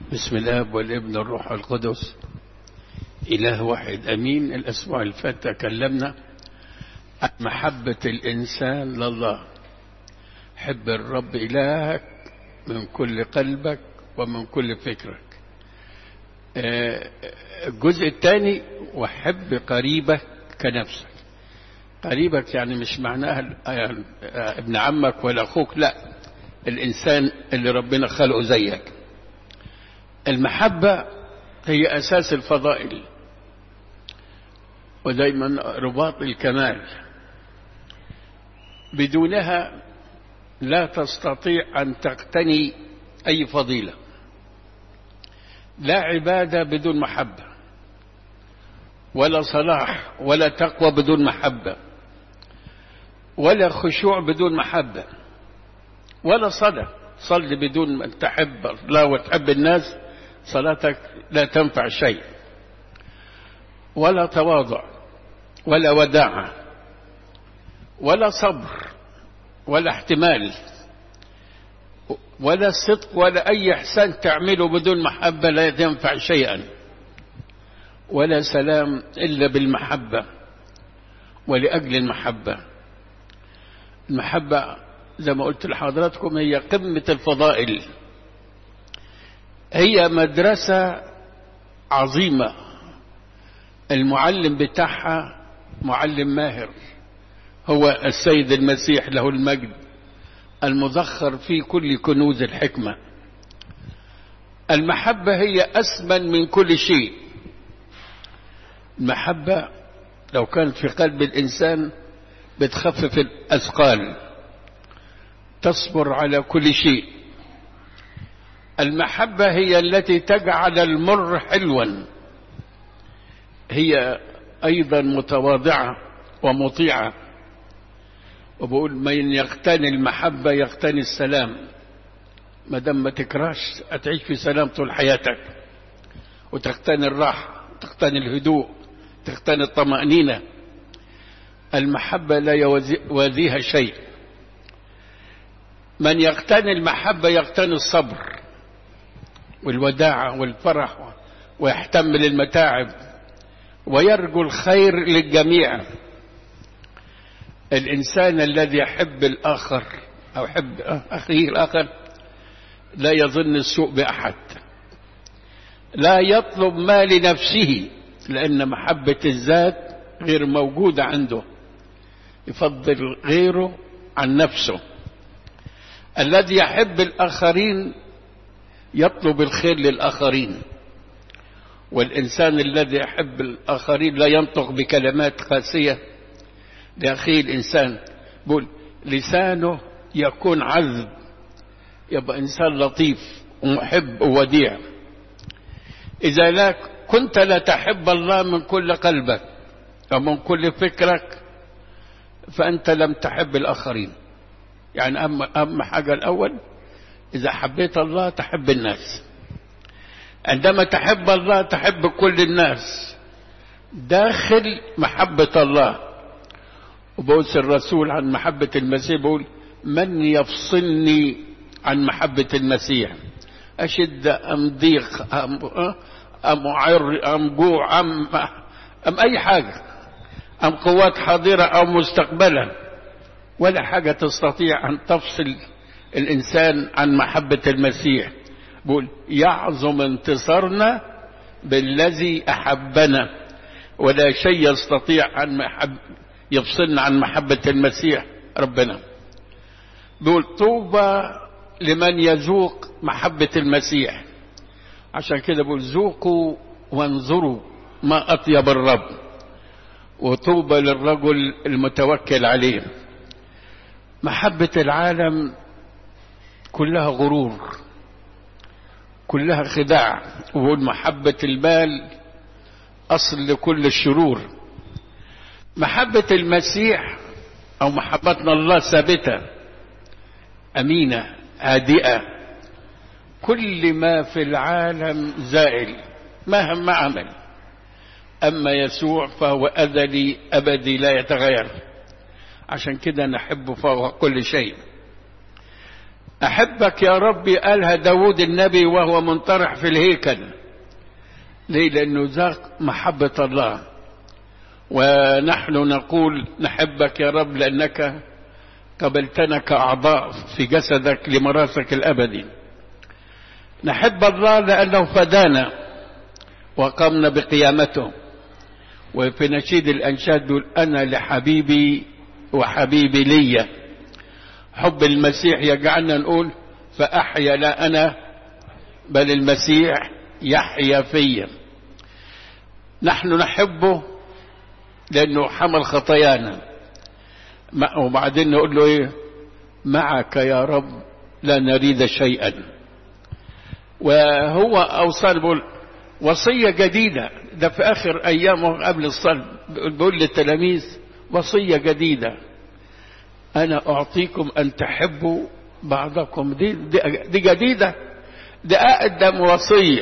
بسم الله والابن الروح القدس إله واحد أمين. الأسبوع اللي فات تكلمنا عن محبة الإنسان لله. حب الرب إلهك من كل قلبك ومن كل فكرك. الجزء الثاني وحب قريبك كنفسك. قريبك يعني مش معناها ابن عمك ولا أخوك، لا، الإنسان اللي ربنا خلقه زيك. المحبة هي أساس الفضائل ودايما رباط الكمال. بدونها لا تستطيع أن تقتني أي فضيلة. لا عبادة بدون محبة، ولا صلاح ولا تقوى بدون محبة، ولا خشوع بدون محبة، ولا صلاة. صل بدون أن تحب الله وتحب الناس، صلاتك لا تنفع شيء. ولا تواضع ولا وداعة ولا صبر ولا احتمال ولا صدق ولا أي إحسان تعمله بدون محبة لا ينفع شيئا. ولا سلام إلا بالمحبة ولأجل المحبة. المحبة زي ما قلت لحضراتكم هي قمة الفضائل، هي مدرسة عظيمة. المعلم بتاعها معلم ماهر، هو السيد المسيح له المجد المذخر في كل كنوز الحكمة. المحبة هي أثمن من كل شيء. المحبة لو كانت في قلب الإنسان بتخفف الأثقال، تصبر على كل شيء. المحبة هي التي تجعل المر حلوا. هي أيضا متواضعة ومطيعة. وبقول من يقتني المحبة يقتني السلام. ما دام ما تكرهش هتعيش في سلام طول حياتك، وتقتني الراحة، تقتني الهدوء، تقتني الطمأنينة. المحبة لا يوازيها شيء. من يقتني المحبة يقتني الصبر والوداعة والفرح، ويحتمل المتاعب ويرجو الخير للجميع. الإنسان الذي يحب الآخر أو يحب أخيه الآخر لا يظن السوء بأحد، لا يطلب ما لنفسه، لأن محبة الذات غير موجودة عنده، يفضل غيره عن نفسه. الذي يحب الآخرين يطلب الخير للآخرين. والإنسان الذي يحب الآخرين لا ينطق بكلمات قاسية لأخيه الإنسان. بقول لسانه يكون عذب، يبقى إنسان لطيف ومحب ووديع. إذا لا كنت لا تحب الله من كل قلبك ومن كل فكرك فأنت لم تحب الآخرين. يعني أهم حاجة الأول، إذا حبيت الله تحب الناس. عندما تحب الله تحب كل الناس داخل محبة الله. وبوصي الرسول عن محبة المسيح بقول من يفصلني عن محبة المسيح؟ أشد أم ضيق أم عر أم جوع أم أي حاجة، أم قوات حاضرة أو مستقبلا، ولا حاجة تستطيع أن تفصل الإنسان عن محبة المسيح. بقول يعظم انتصارنا بالذي أحبنا، ولا شيء يستطيع أن يفصلنا عن محبة المسيح ربنا. بقول طوبى لمن يذوق محبة المسيح. عشان كده بقول ذوقوا وانظروا ما أطيب الرب، وطوبى للرجل المتوكل عليه. محبة العالم كلها غرور، كلها خداع. وبقول محبة المال أصل لكل الشرور. محبة المسيح أو محبتنا الله ثابتة أمينة هادئة. كل ما في العالم زائل مهما عمل، أما يسوع فهو أزلي أبدي لا يتغير. عشان كده نحبه فوق كل شيء. أحبك يا ربي قالها داود النبي وهو منطرح في الهيكل. ليه؟ لأنه ذاق محبة الله. ونحن نقول نحبك يا رب لأنك قبلتنا كأعضاء في جسدك لميراثك الأبدي. نحب الله لأنه فدانا وقمنا بقيامته. وفي نشيد الأنشاد يقول أنا لحبيبي وحبيبي لي. حب المسيح يجعلنا نقول فأحيا لا أنا بل المسيح يحيا فيا. نحن نحبه لأنه حمل خطايانا. وبعدين نقول له إيه؟ معك يا رب لا نريد شيئا. وهو أوصل بقول وصية جديدة، ده في آخر أيامه قبل الصلب بيقول للتلاميذ وصية جديدة، أنا أعطيكم أن تحبوا بعضكم. دي جديدة، دي أقدم وصية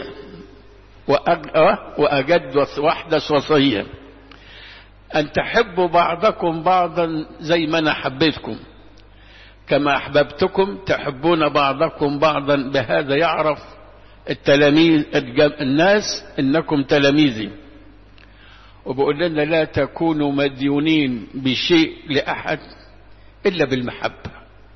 وأجد وأحدث وصية، أن تحبوا بعضكم بعضا زي ما أنا حبيتكم، كما أحببتكم تحبون بعضكم بعضا، بهذا يعرف التلاميذ الناس إنكم تلاميذي. وبقول لنا لا تكونوا مديونين بشيء لأحد إلا بالمحبة،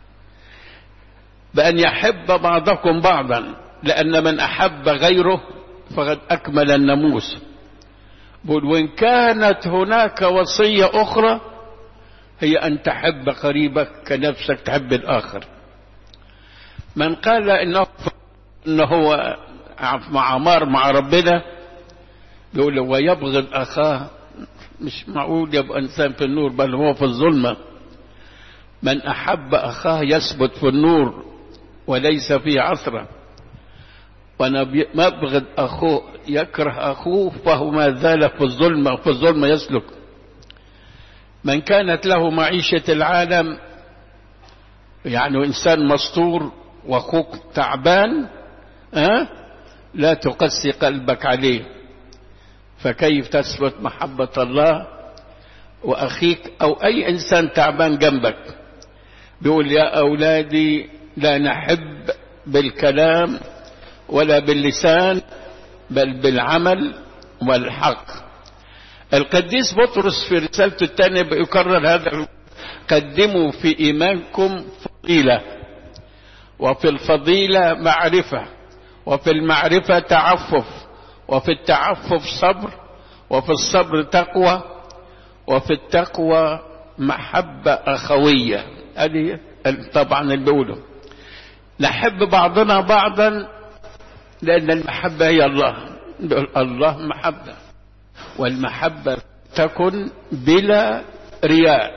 بأن يحب بعضكم بعضا، لأن من أحب غيره فقد أكمل الناموس. بقول وإن كانت هناك وصية أخرى هي أن تحب قريبك كنفسك، تحب الآخر. من قال إنه هو مع ربنا بيقول ويبغض أخاه، مش معقول يبقى إنسان في النور بل هو في الظلمة. من أحب أخاه يثبت في النور وليس في عثرة. وانا مبغض أخوه يكره أخوه فهو ما زال في الظلمة، وفي الظلمة يسلك. من كانت له معيشة العالم، يعني إنسان مستور وأخوك تعبان، لا تقسي قلبك عليه. فكيف تثبت محبة الله وأخيك أو أي إنسان تعبان جنبك؟ بيقول يا أولادي لا نحب بالكلام ولا باللسان بل بالعمل والحق. القديس بطرس في رسالته الثانية بيكرر هذا: قدموا في إيمانكم فضيلة، وفي الفضيلة معرفة، وفي المعرفة تعفف، وفي التعفف صبر، وفي الصبر تقوى، وفي التقوى محبة أخوية. هذه طبعا اللي بيقوله نحب بعضنا بعضا لأن المحبة هي الله. الله محبة، والمحبة تكن بلا رياء.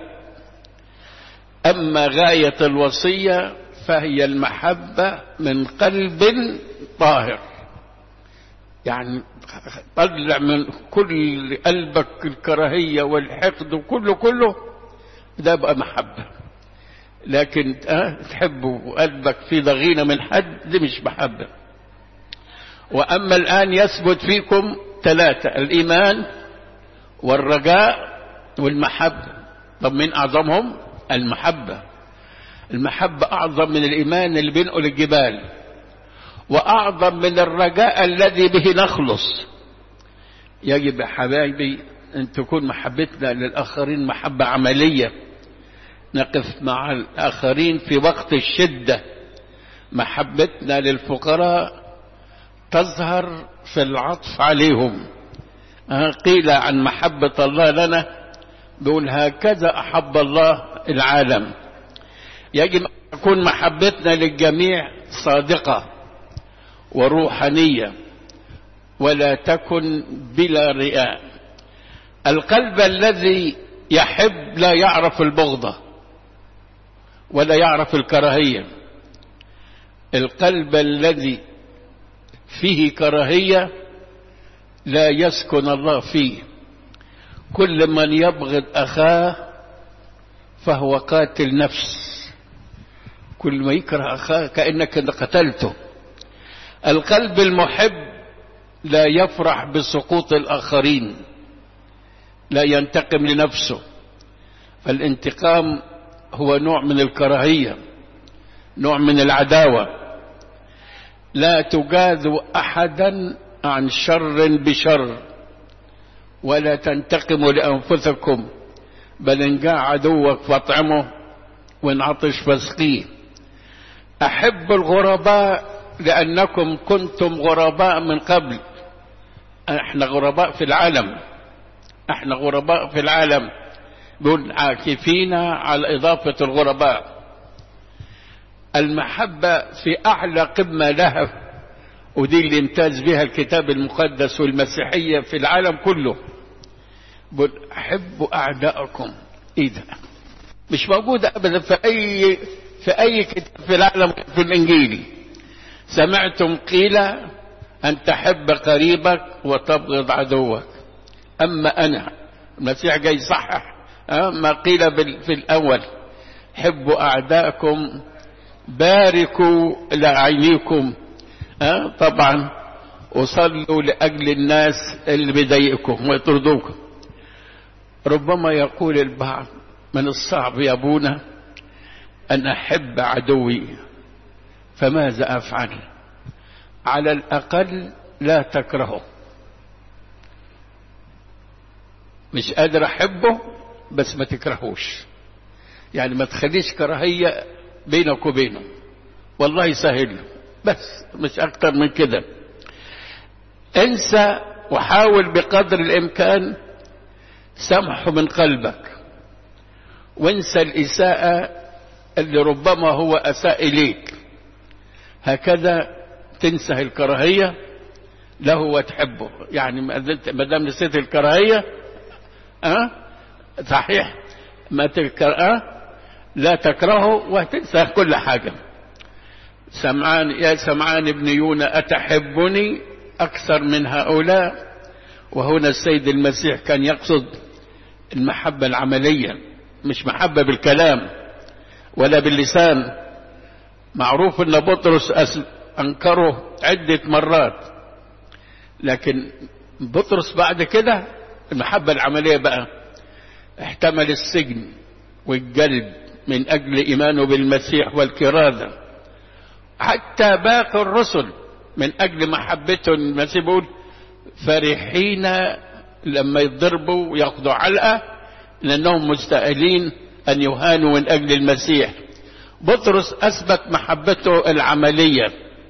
أما غاية الوصية فهي المحبة من قلب طاهر، يعني طلع من كل قلبك الكراهية والحقد وكله ده بقى محبة. لكن تحبه قلبك في ضغينة من حد، دي مش محبة. وأما الآن يثبت فيكم 3: الإيمان والرجاء والمحبة. طب من أعظمهم؟ المحبة. المحبة أعظم من الإيمان اللي بينقل الجبال، وأعظم من الرجاء الذي به نخلص. يجب يا حبايبي أن تكون محبتنا للآخرين محبة عملية، نقف مع الآخرين في وقت الشدة. محبتنا للفقراء تظهر في العطف عليهم. قيل عن محبة الله لنا بيقول هكذا أحب الله العالم. يجب أن تكون محبتنا للجميع صادقة وروحانية، ولا تكن بلا رياء. القلب الذي يحب لا يعرف البغضة ولا يعرف الكراهية. القلب الذي فيه كراهية لا يسكن الله فيه. كل من يبغض أخاه فهو قاتل نفس. كل ما يكره أخاه كأنك قتلته. القلب المحب لا يفرح بسقوط الآخرين، لا ينتقم لنفسه. فالانتقام هو نوع من الكراهية. نوع من العداوة. لا تجاذوا أحدا عن شر بشر، ولا تنتقموا لأنفسكم، بل إن جاء عدوك فاطعمه، وإن عطش فاسقيه. أحب الغرباء لأنكم كنتم غرباء من قبل. احنا غرباء في العالم، احنا غرباء في العالم، بيقول عاكفين على إضافة الغرباء. المحبة في أعلى قمة لها، ودي اللي امتاز بها الكتاب المقدس والمسيحية في العالم كله. بيقول أحبوا أعداءكم. إيه ده؟ مش موجودة أبدا في أي كتاب في العالم في الإنجيل. سمعتم قيل أن تحب قريبك وتبغض عدوك. أما أنا، المسيح جاي يصحح ما قيل في الأول: حبوا أعداءكم، باركوا لأعينيكم، طبعا، وصلوا لأجل الناس اللي بيضايقكم ويطردوكم. ربما يقول البعض: من الصعب يا أبونا أن أحب عدوي، فماذا أفعل؟ على الأقل لا تكرهه. مش قادر أحبه بس ما تكرهوش، يعني ما تخليش كراهية بينك وبينه، والله يسهل له، بس مش أكتر من كده. انسى وحاول بقدر الإمكان سامحه من قلبك، وانسى الإساءة اللي ربما هو أساء إليك. هكذا تنسى الكراهية له وتحبه. يعني ما دام نسيت الكراهية صحيح ما لا تكرهه وتنسى كل حاجة. يا سمعان ابن يونا، أتحبني أكثر من هؤلاء؟ وهنا السيد المسيح كان يقصد المحبة العملية، مش محبة بالكلام ولا باللسان. معروف أن بطرس أنكره عدة مرات، لكن بطرس بعد كده المحبة العملية بقى احتمل السجن والجلد من أجل إيمانه بالمسيح والكرازة. حتى باقي الرسل من أجل محبته المسيح بيقول: فرحين لما يضربوا وياخذوا علقة، لأنهم مستاهلين أن يهانوا من أجل المسيح. بطرس أثبت محبته العملية.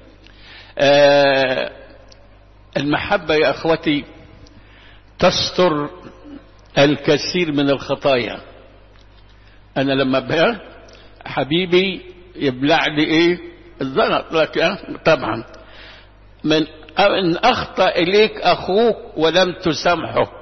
المحبة يا أخوتي تستر الكثير من الخطايا. أنا لما حبيبي يبلع لي إيه الزلط لك طبعا، من أن أخطأ إليك أخوك ولم تسامحه،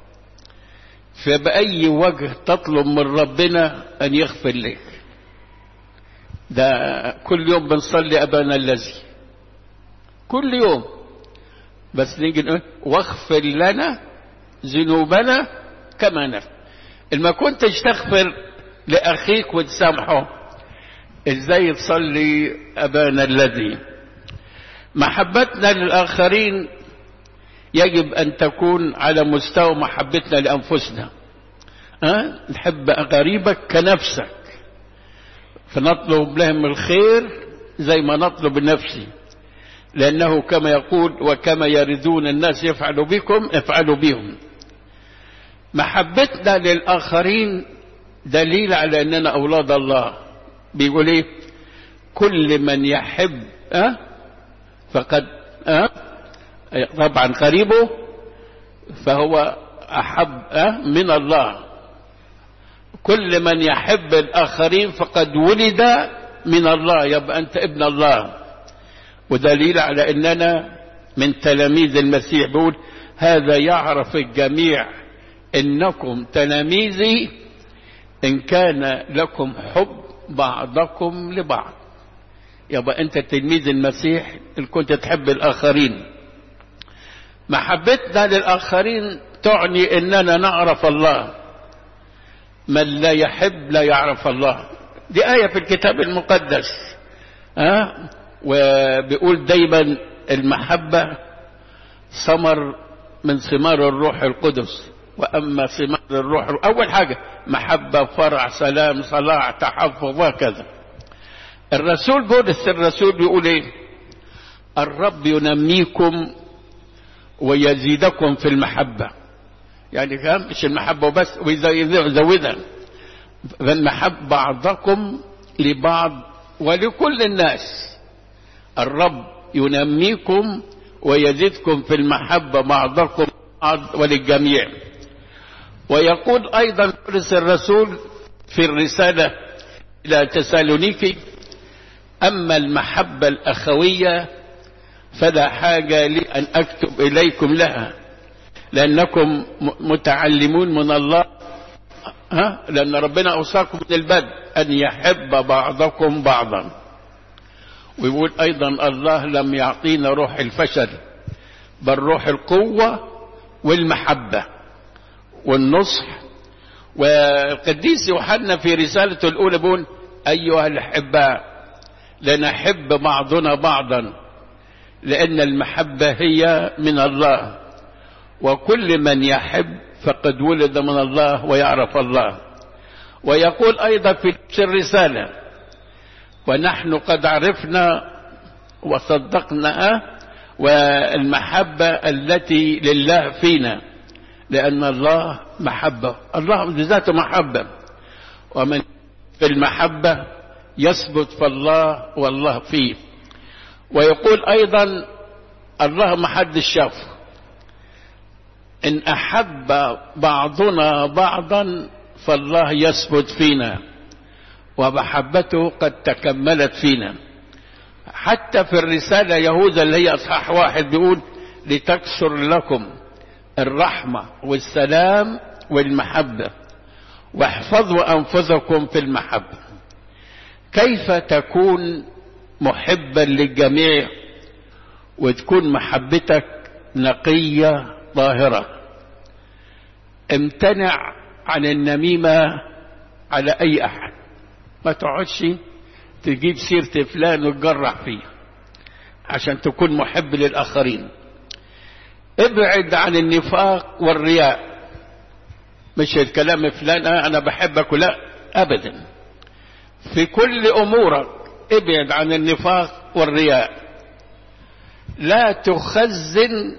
فبأي وجه تطلب من ربنا أن يغفر لك؟ ده كل يوم بنصلي أبانا الذي، كل يوم، بس نيجي نقول: واغفر لنا ذنوبنا كما نغفر. ما كنتش تغفر لأخيك وتسامحه، ازاي تصلي أبانا الذي؟ محبتنا للآخرين يجب أن تكون على مستوى محبتنا لأنفسنا. نحب قريبك كنفسك، فنطلب لهم الخير زي ما نطلب نفسي، لأنه كما يقول: وكما يريدون الناس يفعلوا بكم افعلوا بهم. محبتنا للآخرين دليل على أننا أولاد الله. بيقول إيه؟ كل من يحب فقد طبعا قريبه فهو أحب من الله. كل من يحب الآخرين فقد ولد من الله، يبقى أنت ابن الله. ودليل على أننا من تلاميذ المسيح. بيقول: هذا يعرف الجميع إنكم تلاميذي إن كان لكم حب بعضكم لبعض. يبقى أنت تلميذ المسيح إن كنت تحب الآخرين. محبتنا للآخرين تعني أننا نعرف الله. من لا يحب لا يعرف الله. دي آية في الكتاب المقدس. وبيقول دايما المحبة ثمر من ثمار الروح القدس. وأما ثمار الروح، أول حاجة محبة، فرح، سلام، صلاح، تحفظ، وهكذا. الرسول بولس الرسول بيقول ايه؟ الرب ينميكم ويزيدكم في المحبة. يعني كم مش المحبة وبس، ويزودها فالمحبة بعضكم لبعض ولكل الناس. الرب ينميكم ويزيدكم في المحبة بعضكم بعض وللجميع. ويقول أيضا بولس الرسول في الرسالة إلى تسالونيكي: أما المحبة الأخوية فلا حاجة لي أن أكتب إليكم لها، لأنكم متعلمون من الله، لأن ربنا أوصاكم من البدء أن يحب بعضكم بعضا. ويقول أيضا: الله لم يعطينا روح الفشل، بل روح القوة والمحبة والنصح. والقديس يوحنا في رسالته الأولى بيقول: أيها الأحباء، لنحب بعضنا بعضا، لأن المحبة هي من الله، وكل من يحب فقد ولد من الله ويعرف الله. ويقول أيضا في الرسالة: ونحن قد عرفنا وصدقنا والمحبة التي لله فينا، لأن الله محبة، الله بذاته محبة، ومن في المحبة يثبت في الله والله فيه. ويقول أيضا: الله ما حدش شافه، إن أحب بعضنا بعضا فالله يثبت فينا ومحبته قد تكملت فينا. حتى في الرسالة يهوذا اللي هي أصحاح 1 بيقول: لتكثر لكم الرحمة والسلام والمحبة، واحفظوا أنفسكم في المحبة. كيف تكون محبا للجميع وتكون محبتك نقية طاهرة؟ امتنع عن النميمة على أي أحد، ما تقعدش تجيب سيرة فلان وتجرح فيه عشان تكون محب للآخرين. ابعد عن النفاق والرياء، مش الكلام فلان أنا بحبك، لا أبدا. في كل أمورك ابعد عن النفاق والرياء. لا تخزن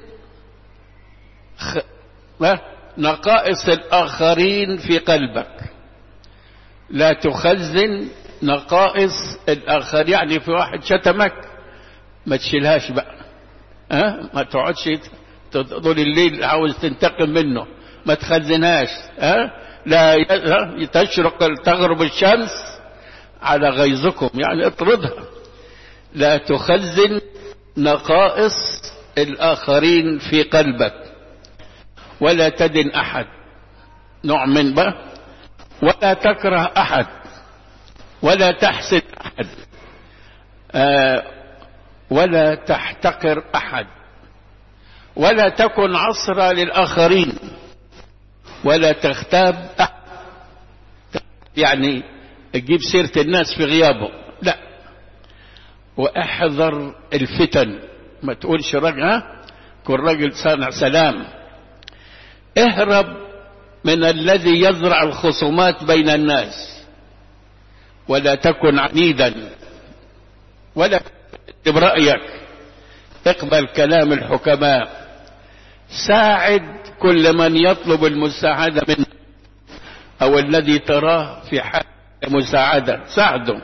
نقائص الآخرين في قلبك. لا تخزن نقائص الآخر. يعني في واحد شتمك ما تشيلهاش بقى، ما تقعدش طول الليل عاوز تنتقم منه، ما تخزنهاش. لا تغرب الشمس على غيظكم، يعني اطردها. لا تخزن نقائص الآخرين في قلبك، ولا تدن أحد، نوع من بقى، ولا تكره أحد، ولا تحسد أحد، ولا تحتقر أحد، ولا تكن عصرة للآخرين، ولا تغتاب أحد. يعني تجيب سيرة الناس في غيابه، لا. واحذر الفتن، ما تقولش راجل كن راجل صانع سلام. اهرب من الذي يزرع الخصومات بين الناس، ولا تكن عنيدا، ولا تكتب رأيك. اقبل كلام الحكماء. ساعد كل من يطلب المساعدة منك، أو الذي تراه في حاجة مساعدة ساعده.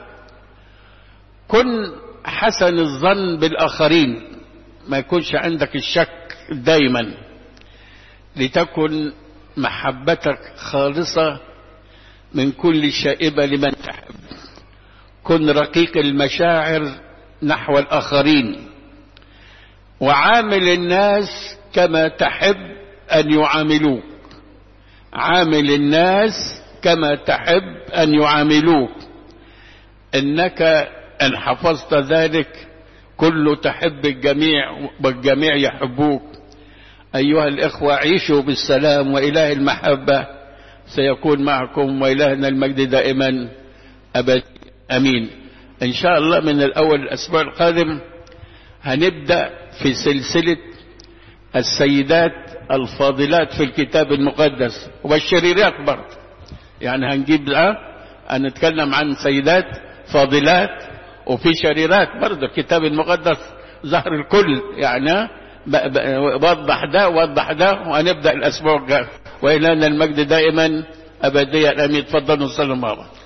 كن حسن الظن بالآخرين، ما يكونش عندك الشك دايما. لتكن محبتك خالصة من كل شائبة لمن تحب. كن رقيق المشاعر نحو الآخرين، وعامل الناس كما تحب أن يعاملوك. عامل الناس كما تحب أن يعاملوك، إنك إن حفظت ذلك كل تحب الجميع والجميع يحبوك. أيها الإخوة، عيشوا بالسلام، وإله المحبة سيكون معكم، وإلهنا المجد دائما أبدا أمين. إن شاء الله من الأول الأسبوع القادم هنبدأ في سلسلة السيدات الفاضلات في الكتاب المقدس، والشريرات برضه. يعني هنجيب هنتكلم عن سيدات فاضلات وفي شريرات برضه. الكتاب المقدس ظهر الكل يعني، وضح ده وضح ده. وهنبدأ الأسبوع الجاي، وإلهنا المجد دائما أبديا آمين. تفضلوا صلوا مع بعض.